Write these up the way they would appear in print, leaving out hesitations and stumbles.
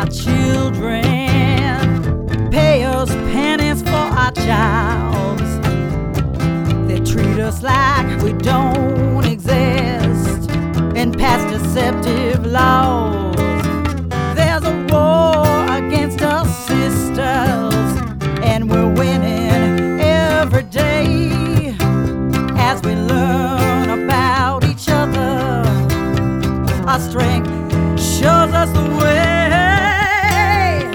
our children, pay us pennies for our jobs. They treat us like we don't exist and pass deceptive laws. There's a war against us sisters, and we're winning every day as we learn about each other. Our strength shows us the way.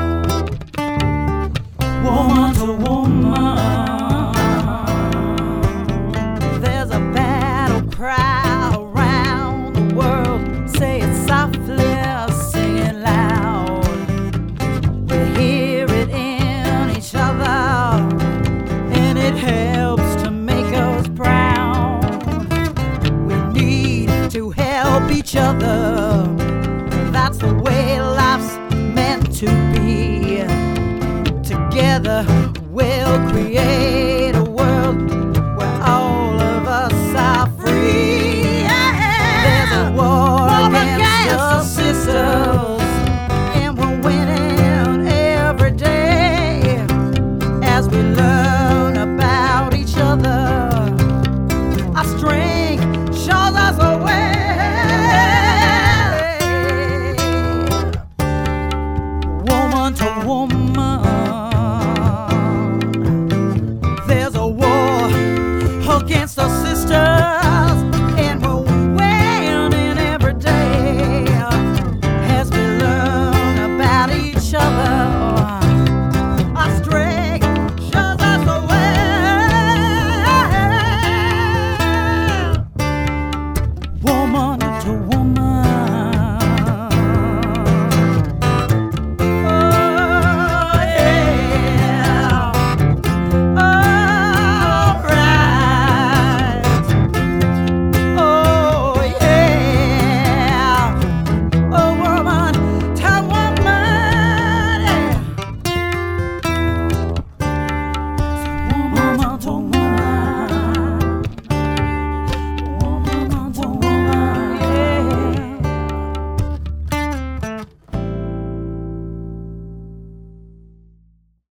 Woman to woman, there's a battle cry around the world. Say it softly, sing it loud. We hear it in each other, and it helps to make us proud. We need to help each other. That's the way life's meant to be. Together we'll create